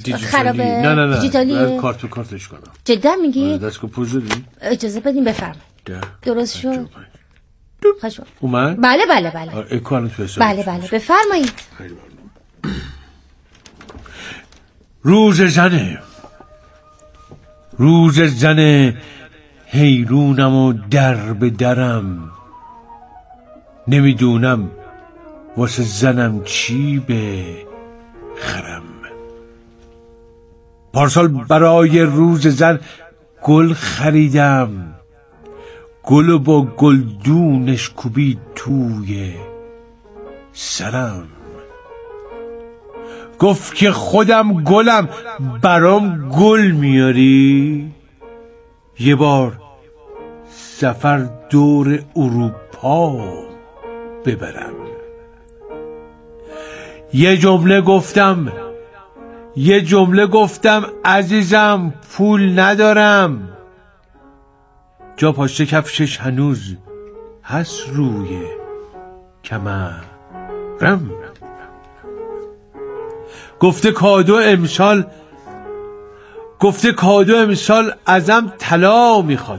خرابه؟ نه دیجیتالیه؟ کارت به کارتش کنم. جدا میگی؟ دستگاه پوز دادی؟ اجازه بدیم بفرمایید. درست شد؟ خوش اومد؟ بله اکوانو تو حساب. بله بفرمایید. روز زنه حیرونم و در به درم، نمیدونم واسه زنم چی به خرم. پارسال برای روز زن گل خریدم، گل با گلدونش کوبید توی سرم. گفت که خودم گلم، برام گل میاری؟ یه بار سفر دور اروپا ببرم. یه جمله گفتم عزیزم پول ندارم. جا پاشته کفشش هنوز هست روی کمرم. گفته کادو امسال ازم طلا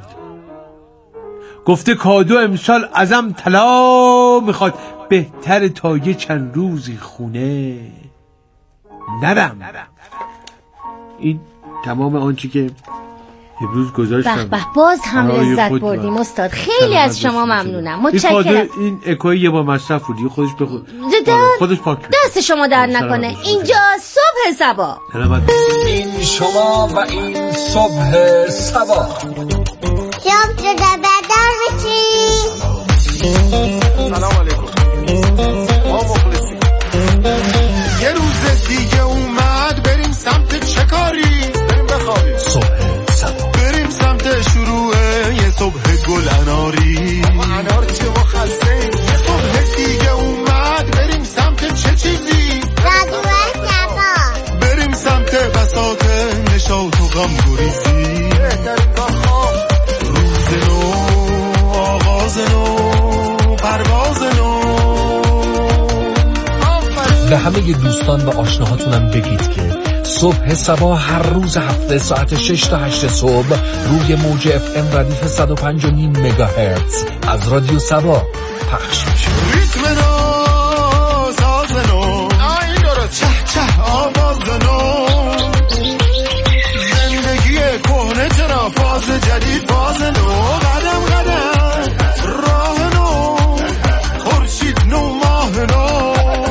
میخواد. بهتره تا یه چند روزی خونه نرم. این تمام آنچه که امروز گذاشتم. به باز هم لذت بردیم استاد. خیلی از شما ممنونم. متشکرم. این اکوی یه با مصرف بود. خودش پاک بود. دست شما در نکنه. اینجا صبح صبا. این شما و این صبح صبا. جام شده بدر بچی. سلام علیکم. ما مخلصیم. یه روز دیگه اومد بریم سمت چه کاری؟ بریم بخوابیم. صبح صبا. بریم سمت شروع یه صبح گل اناری. انار چه ما خسته. یه صبح دیگه اومد بریم سمت چه چیزی؟ رادیو صبا. بریم سمت بساط نشاط و غم گریزی. بهترین خواب. روز نو، آغاز نو، پرواز نو. به همه دوستان و آشناهاتونم بگید که صبح صبا هر روز هفته ساعت 6 تا 8 صبح روی موج FM ردیف 105.9 مگاهرتز از رادیو صبا پخش میشه. ریتم نو، ساز نو، این درست، چه چه آواز نو. زندگی کهنه چرا فاز جدید، فاز نو. قدم قدم راه نو، خورشید نو، ماه نو.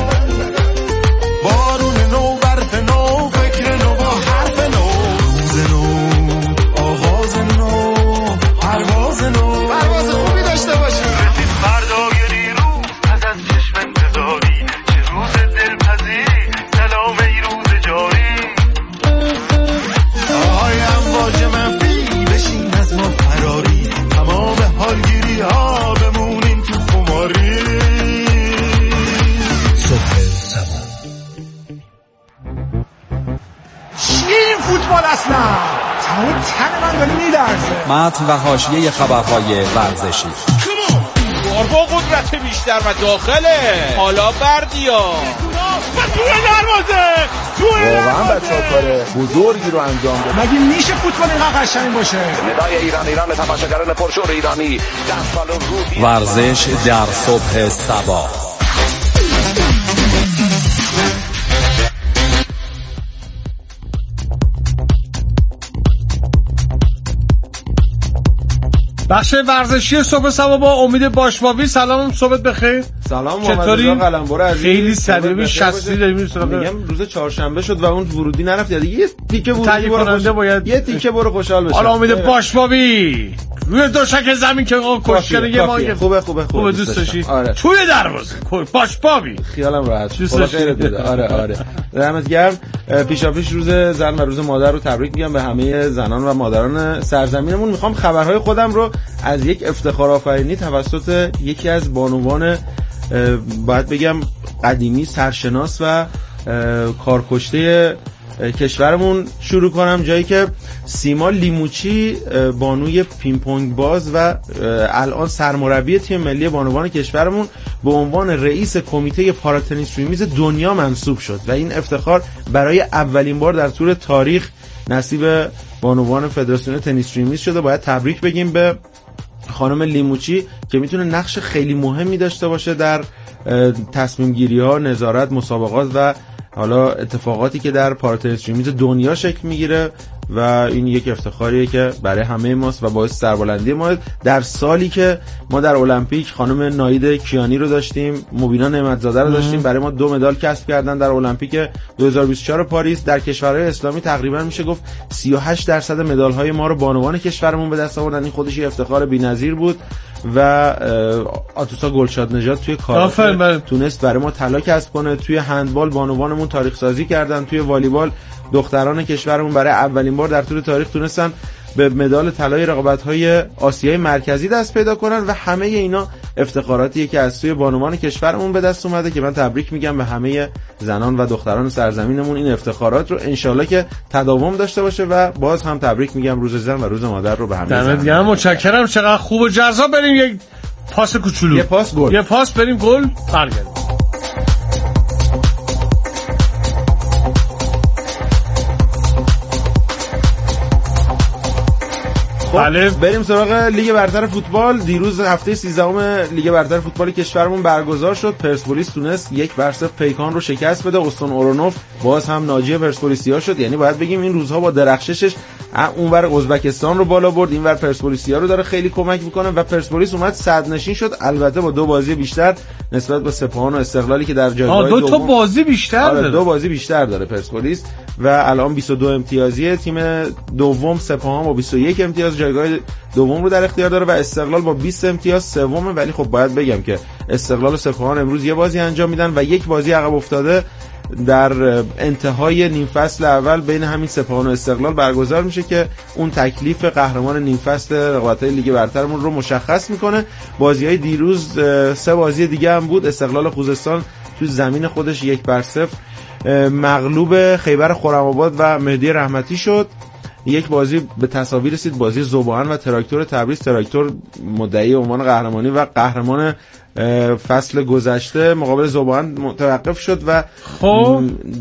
بارون نو، برف نو، فکر نو با حرف نو. روز نو، آغاز نو، پرواز نو. پرواز خوبی داشته باشیم. رسید فردای نیرو، از چشم انتظاری. چه روز دلپذیری، سلام ای روز جاری. آهای امواج منفی، بشین از ما فراری. تمام حالگیری ها بمونیم تو خماری. صبح صبا. این فوتبال اصلا تمام تن من داره میلرزه. متن و حاشیه خبرهای ورزشی. با قدرت بیشتر و داخله. حالا بردیا توی دروازه. واقعا بچه‌ها کار بزرگی رو انجام دادن. مگه میشه فوتبال اینقدر قشنگ باشه؟ ندای ایران تماشاگران پرشور ایرانی دست‌بال رو. ورزش در صبح صبا. بخش ورزشی صبح صبا با امید باشباوی. سلام، صبحت بخیر. سلام محمد رضا قلمبر عزیز. خیلی سریع 60 داریم سراغ. میگم روز چهارشنبه شد و اون ورودی نرفت. یه تیکه ورودی برو باید یه تیکه برو خوشحال بشه. حالا امید باشباوی روی دوشک زمین که کشکن یه ما خوبه دوست داشتی. آره. توی دروازه باشباوی خیالم راحت. خدا خیرت بده. آره دمت گرم. پیشاپیش روز زن و روز مادر رو تبریک میگم به همه زنان و مادران سرزمینمون. میخوام خبرهای خودم رو از یک افتخارآفرینی توسط یکی از بانوان باید بگم قدیمی، سرشناس و کارکشته کشورمون شروع کنم، جایی که سیما لیموچی بانوی پینگ پونگ باز و الان سرمربی تیم ملی بانوان کشورمون به عنوان رئیس کمیته پاراتنیس روی میز دنیا منصوب شد و این افتخار برای اولین بار در طول تاریخ نصیب بانوان فدراسیون تنیس روی میز شده. باید تبریک بگیم به خانم لیموچی که میتونه نقش خیلی مهمی داشته باشه در تصمیم گیری ها، نظارت، مسابقات و حالا اتفاقاتی که در پاراتنیس روی میز دنیا شکل میگیره و این یک افتخاریه که برای همه ماست و باعث سربلندی ما. در سالی که ما در المپیک خانم ناید کیانی رو داشتیم، مبینا نعمتزاده رو داشتیم، برای ما 2 مدال کسب کردن در المپیک 2024 پاریس. در کشورهای اسلامی تقریبا میشه گفت 38% مدال‌های ما رو بانوان کشورمون به دست آوردن. این خودش یه افتخار بی‌نظیر بود و آتوسا گلشاد نژاد توی کاراته تونست برای ما طلا کسب کنه. توی هندبال بانوانمون تاریخ سازی کردن. توی والیبال دختران کشورمون برای اولین بار در طول تاریخ تونستن به مدال طلای رقابت‌های آسیای مرکزی دست پیدا کنن و همه اینا افتخاراتیه که از سوی بانوان کشورمون به دست اومده که من تبریک میگم به همه زنان و دختران سرزمینمون. این افتخارات رو انشالله که تداوم داشته باشه و باز هم تبریک میگم روز زن و روز مادر رو به همه زنان. دمت گرم، متشکرم. چقدر خوب و جذاب. بریم یک پاس کوچولو، یه پاس گل، یه پاس بریم گل برگردیم. بله بریم سراغ لیگ برتر فوتبال. دیروز هفته 13 لیگ برتر فوتبال کشورمون برگزار شد. پرسپولیس تونست 1-0 پیکان رو شکست بده. استون اورونوف باز هم ناجی پرسپولیسیا شد. یعنی باید بگیم این روزها با درخششش اونور ازبکستان رو بالا برد، اینور پرسپولیسیا رو داره خیلی کمک میکنه و پرسپولیس اومد صدرنشین شد، البته با 2 بازی بیشتر نسبت به سپاهان و استقلالی که در جایگاه دوم 2 تا بازی بیشتر داره. 2 بازی بیشتر داره پرسپولیس و الان 22 امتیازیه. تیم دوم سپاهان با 21 امتیاز جایگاه دوم رو در اختیار داره و استقلال با 20 امتیاز سومه. ولی خب باید بگم که استقلال و سپاهان امروز یه بازی انجام میدن و یک بازی عقب افتاده در انتهای نیم فصل اول بین همین سپاهان و استقلال برگزار میشه که اون تکلیف قهرمان نیم فصل رقابت‌های لیگ برترمون رو مشخص میکنه. بازی‌های دیروز 3 بازی دیگه هم بود. استقلال خوزستان تو زمین خودش 1-0 مغلوب خیبر خرم‌آباد و مهدی رحمتی شد. یک بازی به تساوی رسید، بازی ذوبان و تراکتور تبریز. تراکتور مدعی عنوان قهرمانی و قهرمان فصل گذشته مقابل ذوبان متوقف شد و خب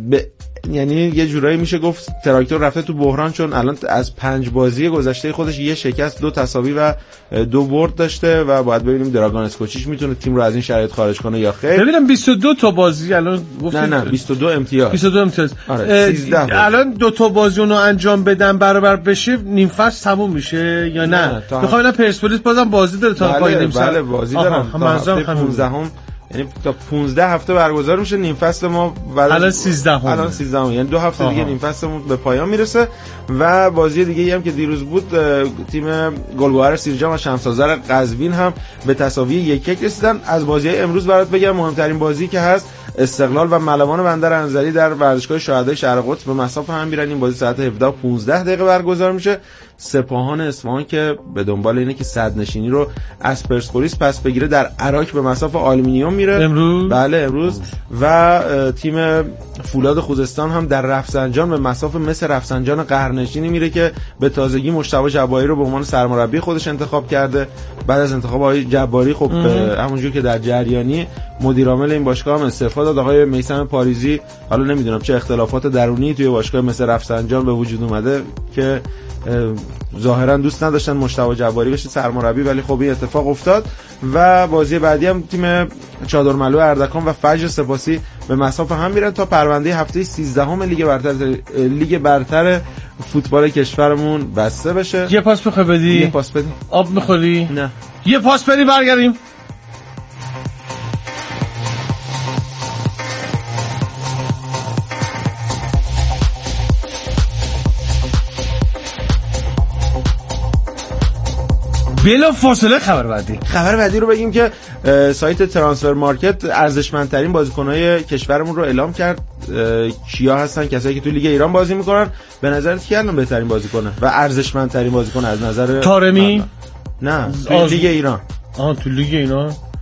یعنی یه جورایی میشه گفت تراکتور رفته تو بحران، چون الان از 5 بازی گذشته خودش یه شکست، 2 تساوی و 2 برد داشته و باید ببینیم دراگان اسکوچیش میتونه تیم رو از این شرایط خارج کنه یا خیر. ببینم 22 تا بازی الان گفتید. نه 22 امتیاز. 22 امتیاز. آره 13 الان 2 تا بازی اونو انجام بدن برابر بشه نیم فصل تموم میشه یا نه؟ میخوام ببینم پرسپولیس بازم بازی داره تا پای نیم فصل. بله بازی دارن. تا 15 یعنی تا 15 هفته برگزار میشه. نیم فصل ما الان 13 یعنی 2 هفته دیگه نیم فصلمون به پایان میرسه و بازی دیگه هم که دیروز بود تیم گلگهر سیرجان و شمس آذر قزوین هم به تساوی 1-1 رسیدن. از بازی‌های امروز برات بگم مهمترین بازی که هست استقلال و ملوان بندر انزلی در ورزشگاه شهدای شرق قدس به مسافه هم میرن. این بازی ساعت 17:15 برگزار میشه. سپاهان اصفهان که به دنبال اینه که صدرنشینی رو از پرسپولیس پس بگیره در عراق به مسافه آلومینیوم میره امروز. بله امروز. و تیم فولاد خوزستان هم در رفسنجان به مسافه مثل رفسنجان قهرنشینی میره که به تازگی مجتبی جباری رو به عنوان سرمربی خودش انتخاب کرده. بعد از انتخاب آقای جباری خب همونجور که در جریانی مدیر عامل این باشگاه هم استعفا داد. آقای میثم پاریزی حالا نمیدونم چه اختلافات درونی توی باشگاه مثل رفسنجان به وجود اومده که ظاهرا دوست نداشتن مجتبی جباری بشه سرمربی، ولی خب این اتفاق افتاد. و بازی بعدی هم تیم چادرملو اردکان و فجر سپاسی به مسافه هم میرن تا پرونده هفته 13 لیگ برتر فوتبال کشورمون بسته بشه. یه پاس بخوای بدی؟ یه پاس بدی. آب میخوری؟ نه. یه پاس بدی برگردیم. بلا فاصله خبر بعدی رو بگیم که سایت ترانسفر مارکت ارزشمندترین بازیکن‌های کشورمون رو اعلام کرد. کیا هستن؟ کسایی که تو لیگ ایران بازی میکنن. به نظرت کی الان بهترین بازیکنه و ارزشمندترین بازیکن از نظر طارمی؟ نه تو لیگ ایران. تو لیگ ایران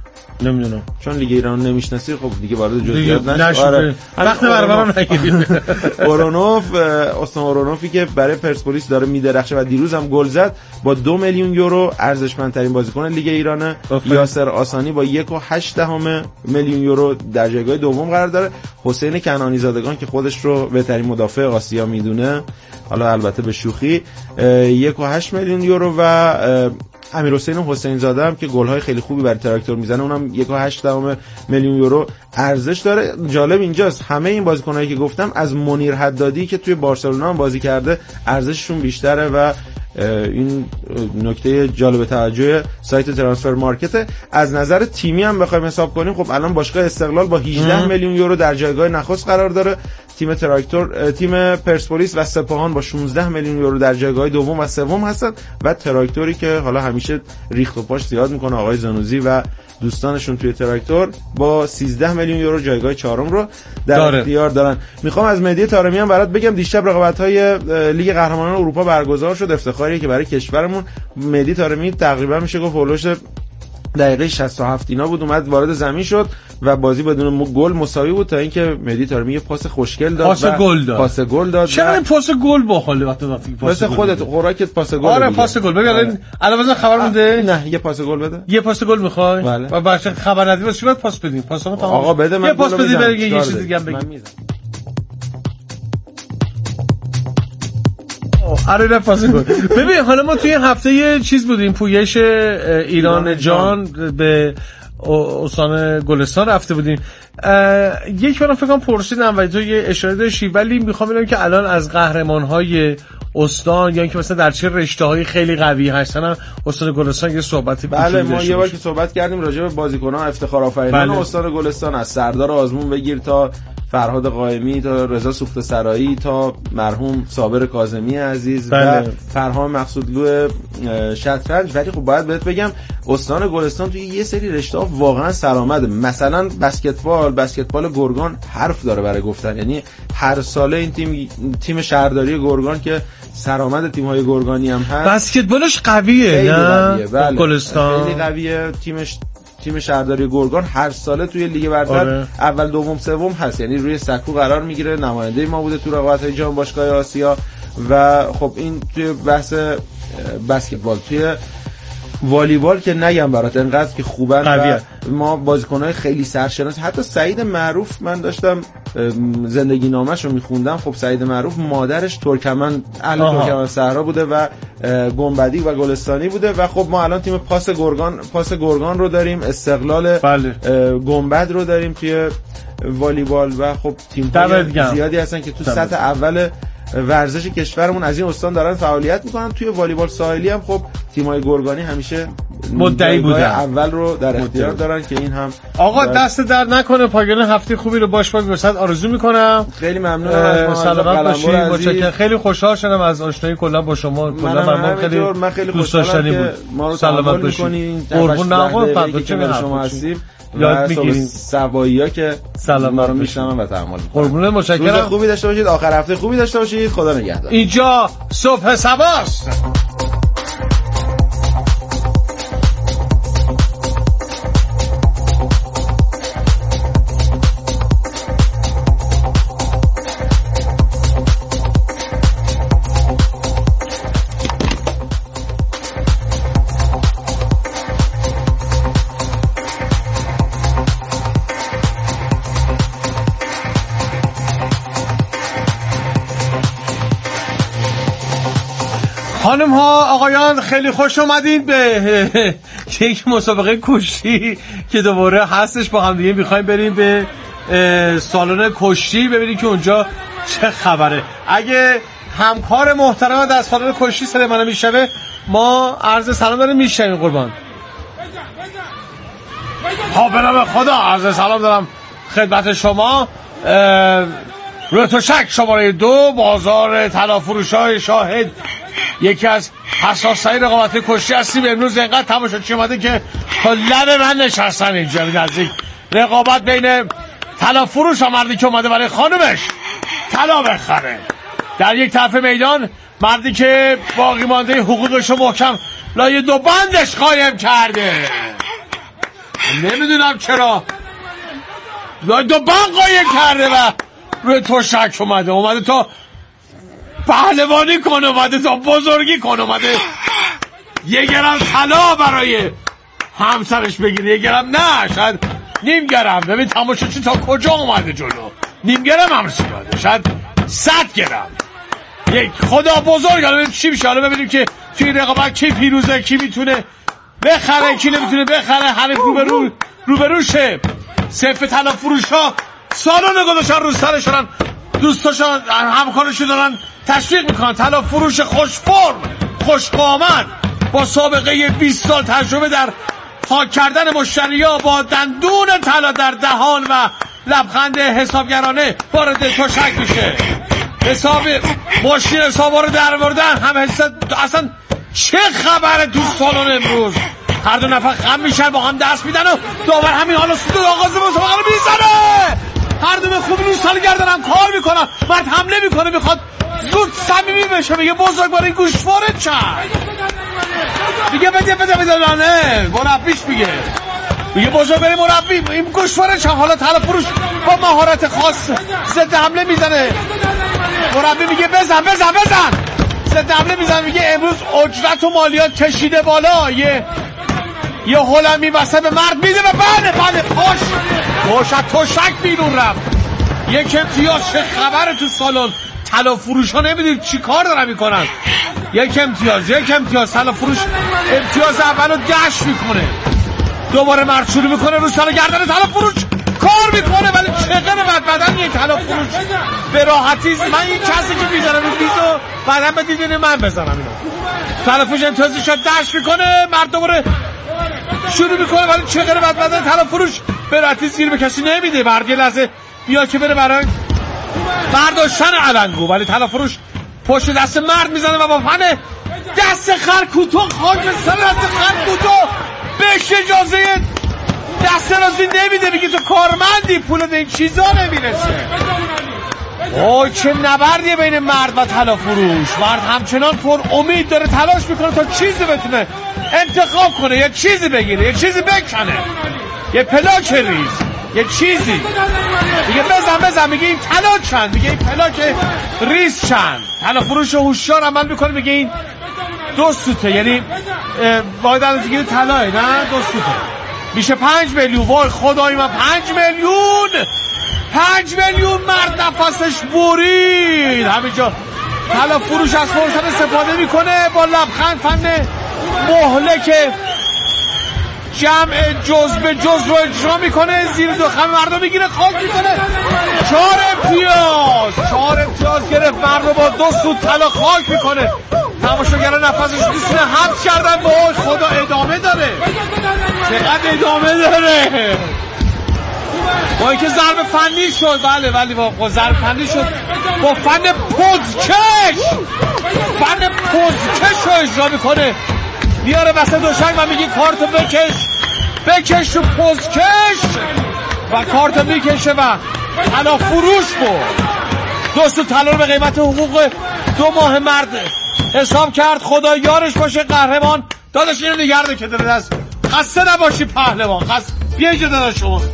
نمیدونم چون لیگ ایران نمیشناسی خب دیگه وارد جزئیات نشو. آره وقت برنامه نگیریم. اورونوف استان اورونوفی که برای پرسپولیس داره میدرخشه و دیروز هم گل زد با 2 میلیون یورو ارزشمندترین بازیکن لیگ ایرانه. یاسر آسانی با 1.8 میلیون یورو در جایگاه دوم قرار داره. حسین کنعانی زادگان که خودش رو بهترین مدافع آسیا میدونه، حالا البته به شوخی، 1.8 میلیون یورو و امیرحسین حسین زاده هم که گل‌های خیلی خوبی برای تراکتور میزنه اونم 1.8 میلیون یورو ارزش داره. جالب اینجاست همه این بازیکنایی که گفتم از منیر حدادی که توی بارسلونا هم بازی کرده ارزششون بیشتره و این نکته جالب توجه سایت ترانسفر مارکت. از نظر تیمی هم بخوایم حساب کنیم خب الان باشگاه استقلال با 18 میلیون یورو در جایگاه نخست قرار داره. تیم تراکتور، تیم پرسپولیس و سپاهان با 16 میلیون یورو در جایگاه دوم و سوم هستن و تراکتوری که حالا همیشه ریخت و پاش زیاد میکنه آقای زنوزی و دوستانشون توی تراکتور با 13 میلیون یورو جایگاه چهارم رو در اختیار دارن. میخوام از مهدی طارمی هم برات بگم دیشب رقابت‌های لیگ قهرمانان اروپا برگزار شد. افتخاریه که برای کشورمون. مهدی طارمی تقریبا میشه گفت اولش دقیقه 67 اینا بود اومد وارد زمین شد و بازی بدون گل مساوی بود تا اینکه مهدی طارمی یه پاس خوشگل داد. پاس گل داد. چرا پاس گل باحاله وقتی پاس خودت خوراکت پاس گل. آره پاس گل. ببین الان مثلا خبر مونده. نه یه پاس گل بده. یه پاس گل میخوای؟ بله. و باشه خبر ندی واسه چی باید پاس بدیم؟ پاسمون تمام. آقا بده من یه پاس بدی برای یه چیز دیگه هم بگیم. آره پاس گل. ببین حالا ما توی هفته یه چیز بودیم پویش ایران جان به استان گلستان رفته بودیم. یک بارم فکر کنم پرسیدم و تو یه اشاره داشتی ولی میخوام ببینم که الان از قهرمان‌های استان یا اینکه مثلا در چه رشته‌های خیلی قوی هستن استان گلستان یه صحبتی بله ما یه بار که صحبت کردیم راجع به بازیکن‌ها افتخار آفرینان استان گلستان از سردار آزمون بگیر تا فرهاد قائمی تا رضا سوخته سرایی تا مرحوم صابر کاظمی عزیز و فرهام مقصودلو شطرنج. ولی خب باید بهت بگم استان گلستان توی یه سری رشته‌ها واقعا سرآمده. مثلا بسکتبال گرگان حرف داره برای گفتن. یعنی هر ساله این تیم شهرداری گرگان که سرآمد تیم‌های گرگانی هم هست بسکتبالش قویه نه بله. گلستان خیلی قویه. تیم شهرداری گرگان هر ساله توی لیگ برتر اول دوم سوم هست. یعنی روی سکو قرار میگیره. نماینده ما بوده تو رقابت‌های جام باشگاه آسیا و خب این توی بحث بسکتبال. توی والیبال که نگم برات انقدر که خوبن و ما بازیکن‌های خیلی سرشناس. حتی سعید معروف من داشتم زندگی نامش رو میخوندم. خب سعید معروف مادرش ترکمن ترکمن صحرا بوده و گنبدی و گلستانی بوده و خب ما الان تیم پاس گرگان رو داریم. استقلال گنبد رو داریم توی والیبال و خب تیم‌های زیادی هستن که تو سطح اول ورزش کشورمون از این استان دارن فعالیت میکنن. توی والیبال ساحلی هم خب تیم‌های گرگانی همیشه مدعی بودن اول رو در اختیار دارن که این هم آقا دست درد نکنه. پایان هفته خوبی رو باش برسد آرزو میکنم. خیلی ممنونم از ما. سلامت باشید. خیلی خوشحال شدم از آشنایی کلا با شما. من خیلی خوشحالم که ما رو سلامت باشید. قربون نقل که شما هستیم. یاد میگیریم سوایی‌ها که ما رو میشنون و تحمل میکنن. قربون متشکرم. روز خوبی داشته باشید. آخر هفته خوبی داشته باشید. خدا نگهدار. اینجا صبح سباست. خانم ها آقایان خیلی خوش اومدید به یک مسابقه کشتی که دوباره هستش. با هم دیگه میخوایم بریم به سالن کشتی ببینیم که اونجا چه خبره. اگه همکار محترم در سالن کشتی صدای منو میشنوه ما عرض سلام داریم میشنویم قربان. ها به نام خدا عرض سلام دارم خدمت شما. روتوشک شماره 2 بازار طلافروشای شاهد یکی از حساس‌ترین رقابت کشتی هستیم. امروز اینقدر تماشاچی اومده که تا لب من نشستن اینجا نزدیک رقابت بین طلافروش و مردی که اومده برای خانمش طلا بخره. در یک طرف میدان مردی که باقی مانده حقوقش رو محکم لایه 2 بندش قایم کرده. نمیدونم چرا دو قایم کرده و روی تو شک اومده تا پهلوانی کنه، اومده تا بزرگی کنه، اومده یه گرم طلا برای همسرش بگیره، یه گرم نه، شاید نیم گرم. ببین تماشاچی تا کجا اومده جلو، نیم گرم هم رسیده، شاید 100 گرم. یک خدا بزرگ. حالا چی میشه؟ حالا ببینیم که توی رقابت کی پیروزه، کی میتونه بخره، کی نمیتونه بخره. حریف روبروشه. صف طلا فروشا سالن گذاشتن رو سرشون، دوستاشون همکارشون دارن تشویق میکنن. طلا فروش خوش فرم، خوش قامت، با سابقه 20 سال تجربه در خاک کردن مشتریا، با دندون طلا در دهان و لبخند حسابگرانه وارد تشک میشه. حساب ماشین حسابا رو در آوردن. هم اصلا چه خبره تو سالن امروز؟ هر دو نفر خم میشن، با هم دست میدن و داور همین حالا سود آغاز مسابقه رو میزنه. هر دو به خوبی رو سال گردنم کار میکنن. مرد حمله میکنه، میخواد زود صمیمی بشه، میگه بزرگوار این گوشواره چند، میگه بده لانه مربیش میگه بزرگوار مربی این گوشواره چند. حالا طلا فروش با مهارت خاص ضد حمله میزنه. مربی میگه بزن ضد حمله میزنه. میگه امروز اجرت و مالیات کشیده بالا. یه هلمی وسط به مرد میده و بله پاش تشک بیرون رفت. یک امتیاز. چه خبره تو سالن؟ طلا فروش ها نمیدونید چی کار دارن میکنن. یک امتیاز طلا فروش امتیاز اولو دشت میکنه. دوباره مرد شروع میکنه رو سر گردن طلا فروش کار میکنه. ولی چقدر بدن یک طلا فروش به راحتی. من این کسی که میذارم رو بیزو بعدم بدیدین من بزنم اینو. طلا فروش امتیازش رو دشت میکنه. مرد دوباره شروع میکنه. ولی چقدر بدن طلا فروش به راحتی زیر به کسی نمیده. مرد یه لحظه بیا که بره برای برداشتن علنگو، ولی طلا فروش پشت دست مرد میزنه و با فن دست خرکوتو خاک به سر دست خرکوتو بهش اجازه دست رازی نمیده. میگه تو کارمندی، پول به این چیزا نمیرسه. اوه چه نبردیه بین مرد و طلا فروش. مرد همچنان پر امید داره، تلاش میکنه تا چیزی بتونه انتخاب کنه، یه چیزی بگیره، یه چیزی بکنه، یه پلاک ریز، یه چیزی. میگه بزن. میگه این طلا چند؟ میگه این پلاک ریز چند؟ طلا فروش هوشیار عمل میکنه. میگه این 2 سوته، یعنی باید الان دیگه طلاه، نه 2 سوته میشه 5 میلیون. وای خدای من 5 میلیون. مرد نفسش برید. همینجا طلا فروش از فرصت استفاده میکنه، با لبخند فن مهلک جمع جز به جز رو اجرا میکنه. زیر دو خم مردم میگیره، خاک میکنه. 4 امتیاز گرفت. مردم با 2 سوت طلا خاک میکنه. تماشاگران نفسش میسونه حبس کردن. با خدا ادامه داره. چقدر ادامه داره. با اینکه ضرب فنی شد. بله با ضرب فنی شد. با فن پوزکش رو اجرا میکنه. میاره وسط دوشنگ و میگه کارتو بکش تو پوزکش و کارتو میکشه و طلا فروش بود. 2 سوت طلا رو به قیمت حقوق 2 ماه مرد حساب کرد. خدا یارش باشه قهرمان. داداش اینو نگرده که داره دست. خسته نباشی پهلوان. بیا اینجا داداش شما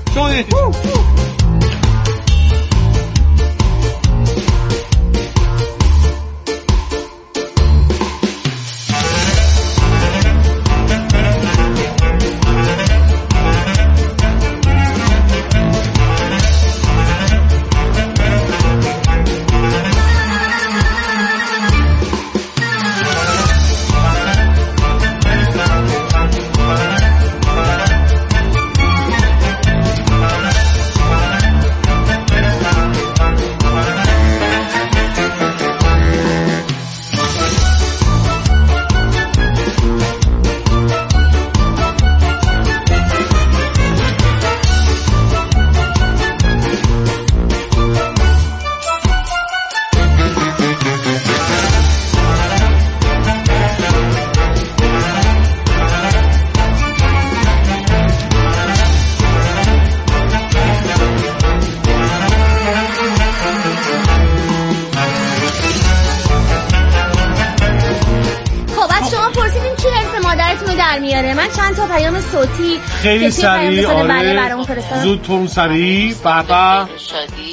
در میاره. من چند تا پیام صوتی خیلی سریع برامون فرستادن. زود تون سریع. بابا شادی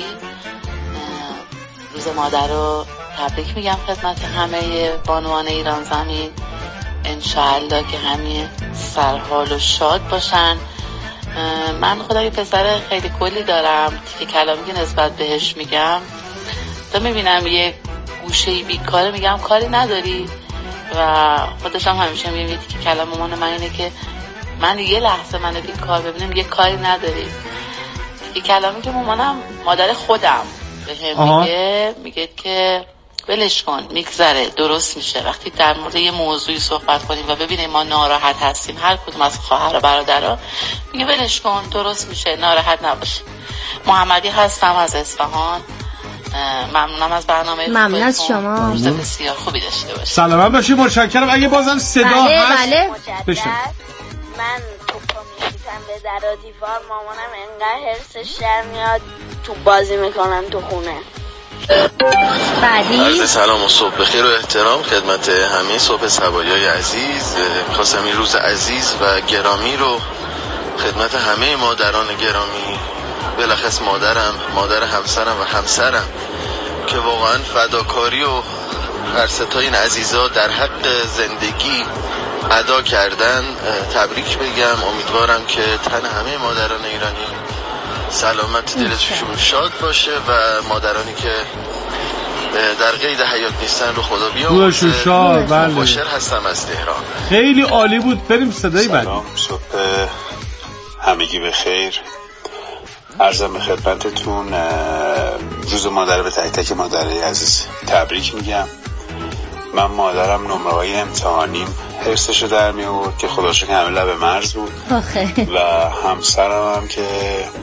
روز مادر رو تبریک میگم خدمت همه بانوان ایران زمین. انشاءالله که همه سرحال و شاد باشن. من خدا یه پسر خیلی کلی دارم که کلامی که نسبت بهش میگم تا میبینم یه گوشه‌ای بیکاره میگم کاری نداری و خودش هم همیشه میگه که کلام مامان من اینه که من یه لحظه منو بیکار ببینم یه کاری نداری. یه کلامی که مامانم مادر خودم به هم میگه که ولش کن میگذره درست میشه. وقتی در مورد یه موضوعی صحبت کنیم و ببینیم ما ناراحت هستیم هر کدوم از خواهر و برادرها میگه ولش کن درست میشه ناراحت نباش. محمدی هستم از اصفهان. ممنونم از برنامه. ممنون از شما. روز بسیار خوبی داشته باشید. سلامت باشید. متشکرم. اگه بازم صدا هست بله. من توپا میشیدم به در و دیوار. مامانم انقدر حرسش در میاد تو بازی میکنم تو خونه. بعدی عرض سلام و صبح بخیر و احترام خدمت همه صبح سبایای عزیز. خواستم این روز عزیز و گرامی رو خدمت همه مادران گرامی، بلخص مادرم، مادر همسرم و همسرم که واقعا فداکاری و هر ستای این عزیزا در حق زندگی ادا کردن تبریک بگم. امیدوارم که تن همه مادران ایرانی سلامت دلشون شاد باشه و مادرانی که در قید حیات نیستن رو خدا بیامرزه. شاد. بله. باشر هستم از تهران. خیلی عالی بود. بریم صدای بعدی. صبح همگی بخیر. عرضم به خدمتتون روز مادر به تک تک مادرای عزیز تبریک میگم. من مادرم نمره‌های امتحانیم حرسشو در می آورد که خدا شکر همه لب مرز بود و همسرم هم که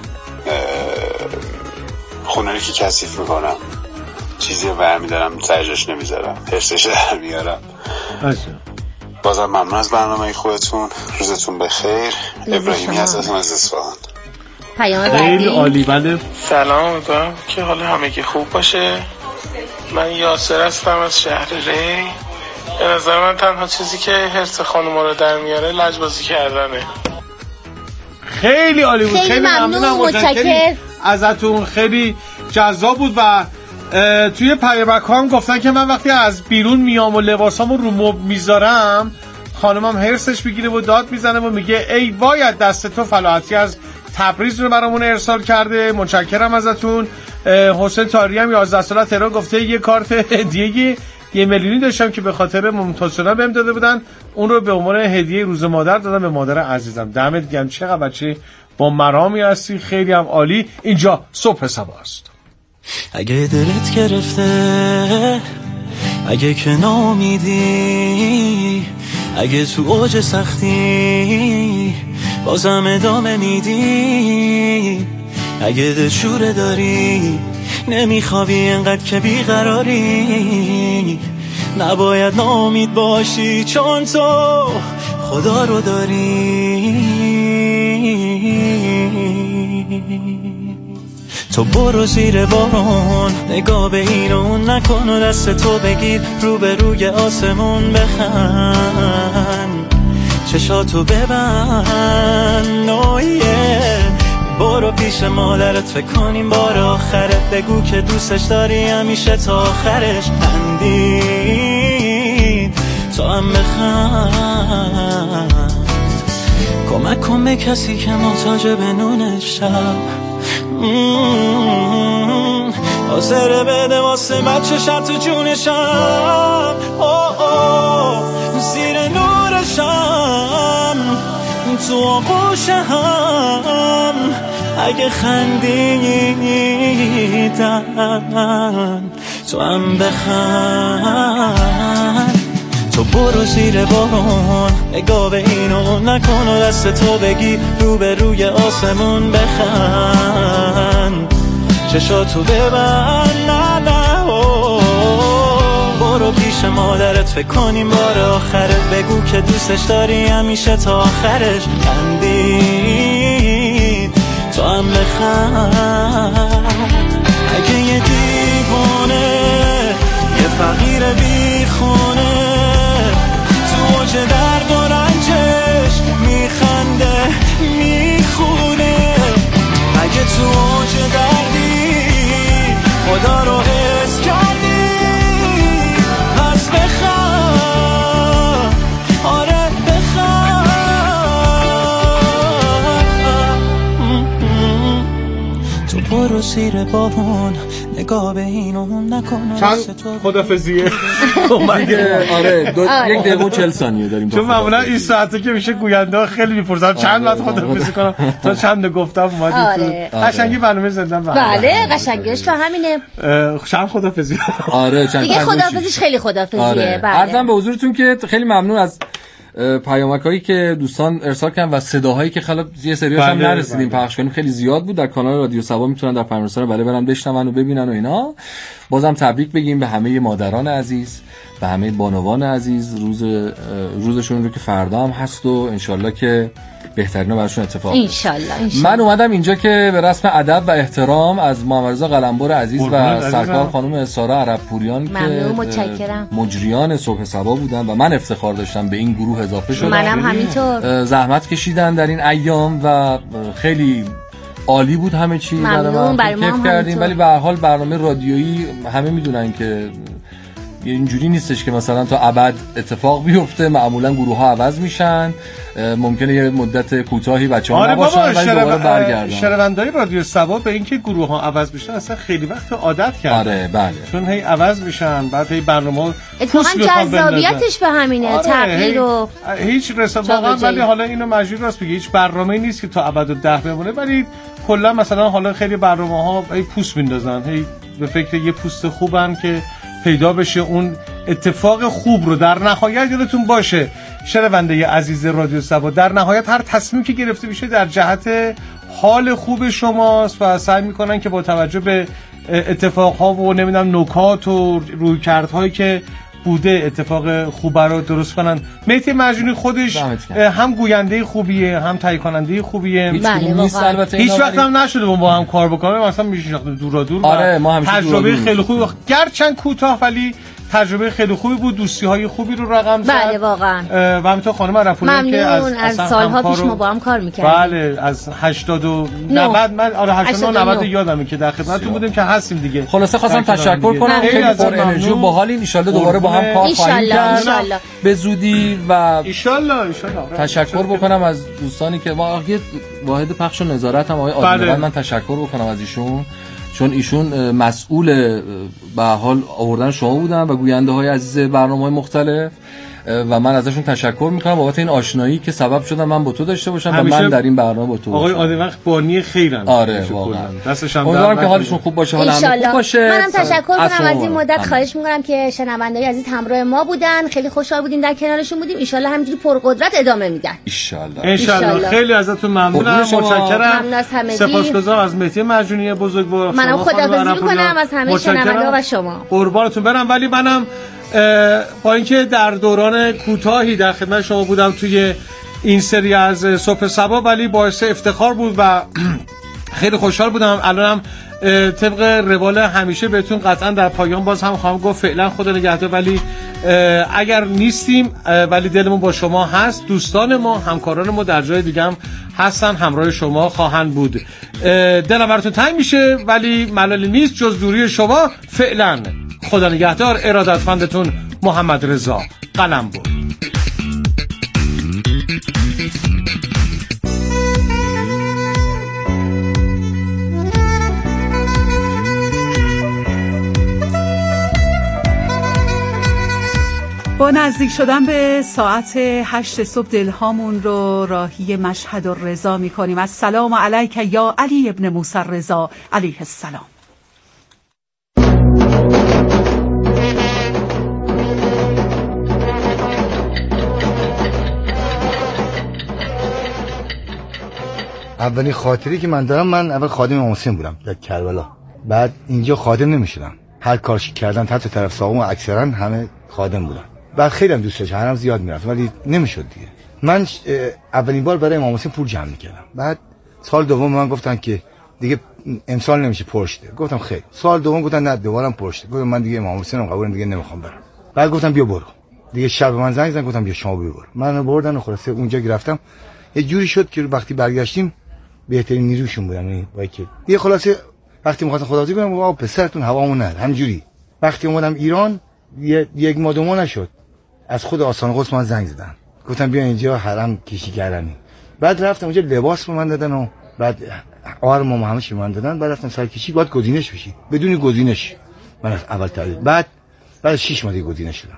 خونه رو که کثیف میکنم چیزی رو برمیدارم ترجاش نمیذارم حرسش در میارم. بازم ممنون از برنامه خودتون. روزتون بخیر. ابراهیمی هستم از اصفهان. خیلی عالی. بله سلام امیدوارم که حال همگی خوب باشه. من یاسر هستم از شهر ری. به نظر من تنها چیزی که حرص خانوما رو در میاره لجبازی کردنه. خیلی عالی بود. خیلی ممنونم. متشکرم ازتون. خیلی جذاب بود و توی پیامک هم گفتن که من وقتی از بیرون میام و لباسامو رو مبل میذارم خانمم حرصش میگیره و داد میزنه و میگه ای باید دست تو فلاحتی از تبریز رو برامون ارسال کرده. متشکرم ازتون. حسین طاهری هم 11 ساله تهران گفته یه کارت هدیه 1 میلیونی داشتم که به خاطر ممتاز شدن بهم داده بودن، اون رو به عنوان هدیه روز مادر دادم به مادر عزیزم. دمت گرم. چقدر بچه با مرامی هستی. خیلی هم عالی. اینجا صبح سبا است. اگه دلت گرفته، اگه که نامیدی، اگه تو اوج سختی بازم ادامه میدی، اگه دلشوره داری نمیخوابی انقدر که بیقراری، نباید ناامید باشی چون تو خدا رو داری. تو برو زیر بارون، نگاه به این و اون نکن و دست تو بگیر رو به روی آسمون بخند، چشاتو ببند برو پیش مادرت فکر کنیم بار آخره، بگو که دوستش داری همیشه تا آخرش، خندید تو هم بخند، کمک کن به کسی که محتاج به نون شب، حاضره بده واسه بچه شب تو جونشم، زیر نورشم تو آغوشم، اگه خندیدن تو هم بخند، تو برو زیر بارون، نگاه به این و نکن و دست تو بگی رو به روی آسمون بخند، چشاتو ببند برو پیش مادرت فکر کنیم بار آخره، بگو که دوستش داری همیشه تا آخرش، خندید تو هم بخند، اگه یه دیوانه یه فقیر بی خونه تو اوج درد و رنجه تو اوج دردی خدا رو حس کردی، پس بخواه، آره بخواه. تو برو زیر بارون نگاه به این اون نکن. چند خدافزیه آره یک دقیقه و 40 ثانیه داریم. چون معمولا این ساعته که میشه گوینده ها خیلی میپرسن چند وقت خدافزی کنم تا چند گفتم اومدید تو قشنگی برنامه زندن. بله قشنگیش تو همینه. چند خدافزی. آره چند دیگه خدافزیش خیلی خدافزیه. بله عرضم به حضورتون که خیلی ممنون از پیامکایی که دوستان ارسال کردن و صداهایی که خلاص یه سریاش هم نرسیدیم پخش کنیم خیلی زیاد بود. در کانال رادیو سبا میتونن در پیامرسان بله برن بشنون و ببینن و اینا. بازم تبریک بگیم به همه مادران عزیز، به همه بانوان عزیز. روزشون رو که فردا هم هست و انشالله که بهترینا براشون اتفاق بیفته انشالله. من اومدم اینجا که به رسم ادب و احترام از محمد رضا قلمبر عزیز و سرکار خانم سارا عربپوریان که مجریان صبح صبا بودن و من افتخار داشتم به این گروه اضافه شدم. منم همینطور. زحمت کشیدن در این ایام و خیلی عالی بود همه چی. ممنون. برای ما کیف کردیم. ولی به هر حال برنامه رادیویی همه میدونن که اینجوری نیستش که مثلا تا ابد اتفاق بیفته. معمولا گروه ها عوض میشن، ممکنه یه مدت کوتاهی بچه‌ها نباشن ولی دوباره برگردن. شنوندای رادیو سبا به اینکه گروه ها عوض میشن اصلا خیلی وقت عادت کردن. آره بله. چون هی عوض میشن بعد هی برنامه اتفاقا جذابیتش به همینه. تغییر و هیچ واقعا. ولی حالا اینو مجبور راست بگی هیچ برنامه‌ای نیست که تا ابد و 10 بمونه. ولی کلا مثلا حالا خیلی برنامه‌ها هی پوست میندازن، هی به فکر یه پوست خوبن که پیدا بشه اون اتفاق خوب رو. در نهایت یادتون باشه شنونده عزیز رادیو سبا، در نهایت هر تصمیمی که گرفته میشه در جهت حال خوب شماست و سعی میکنن که با توجه به اتفاقها و نمیدونم نکات و رویکردهایی که بوده اتفاق خوب رو درست کنن. مهدی مجنونی خودش هم گوینده خوبیه هم تهیه کننده خوبیه. هیچ وقت هم نشده با هم کار بکنه. مثلا میشه دورا دور. آره ما همیشه تجربه خیلی خوبی گرچند کوتاه ولی تجربه خیلی خوبی بود. دوستی‌های خوبی رو رقم زد. بله واقعا. و همینطور خانم عرفانی که از سالها پیش ما با هم کار می‌کردیم. بله از 80 و 90 من آره 89 90 یادمه که در خدمتتون بودیم که هستیم دیگه. خلاصه خواستم تشکر کنم. خیلی پر انرژی و باحالین. ان شاءالله دوباره با هم کار خواهیم کرد به زودی و ان شاءالله تشکر بکنم از دوستانی که واحد پخش و نظارت هم آقای آدمیران. من تشکر بکنم از ایشون چون ایشون مسئول به حال آوردن شما بودن و گوینده های عزیز برنامه‌های مختلف و من ازشون تشکر میکنم بابت این آشنایی که سبب شدن من با تو داشته باشم و من در این برنامه با تو آقای آدموقت بانی خیرن. آره واقعا دستش هم امیدوارم که حالشون خوب باشه، حال همه خوب باشه. منم تشکر کنم از این مدت. خواهش میکنم که شنوندای عزیز همراه ما بودن، خیلی خوشحال بودیم در کنارشون بودیم. ان شاءالله همینجوری پرقدرت ادامه میدن. ان شاءالله. خیلی ازتون ممنونم، متشکرم. سپاسگزارم از مهدی مجنونی بزرگوار. منم خداحافظی میکنم از همه شنوندا و شما. قربانتون برم. ولی منم با اینکه در دوران کوتاهی در خدمت شما بودم توی این سری از صبح صبا ولی باعث افتخار بود و خیلی خوشحال بودم. الانم طبق روال همیشه بهتون قطعا در پایان باز هم خواهم گفت فعلا خدا نگهدار. ولی اگر نیستیم ولی دلمون با شما هست. دوستان ما، همکاران ما در جای دیگه هم هستن، همراه شما خواهند بود. دلم براتون تنگ میشه ولی ملالی نیست جز دوری شما. فعلا خدا نگهدار. ارادتمندتون محمد رضا قلمبر. با نزدیک شدن به ساعت 8 صبح دلهامون رو راهی مشهد الرضا می‌کنیم. السلام علیک یا علی ابن موسی الرضا علیه السلام. اولین خاطری که من دارم، من اول خادم امام حسین بودم در کربلا. بعد اینجا خادم نمی‌شدم. هر کارش کردن تحت طرف ساقم اکثرا همه خادم بودن. بعد خیلی هم دوست داشتم، هرم زیاد میرفتم ولی نمیشد دیگه. من اولین بار برای امام حسین پول جمع میکردم. بعد سال دوم من گفتن که دیگه امسال نمیشه پرشته. گفتم خیر. سال دوم گفتن نه دوبارم پرشته. گفتم من دیگه امام حسینم قبول دیگه نمیخوام برم. بعد گفتم بیا برو. دیگه شب من زنگ زدن گفتم بیا شما بیا برو. منو بردن و خلاصه اونجا گرفتم. یه جوری شد که وقتی برگشتیم بهترین نیروشون بودم. یعنی با که یه خلاصه وقتی می‌خواستم خداحافظی کنم آقا پسرتون هوامون نره همجوری. وقتی اومدم ایران یک ماه دو ماه نشد از خود آستان قدس من زنگ زدن گفتم بیا اینجا حرم کشی کردنی. بعد رفتم اونجا لباس به من دادن و بعد آرم همه چی من دادن. بعد رفتم سرکشی باید گزینش بشی بدون گزینش من اول تعریف بعد 6 ماه گزینش شدم.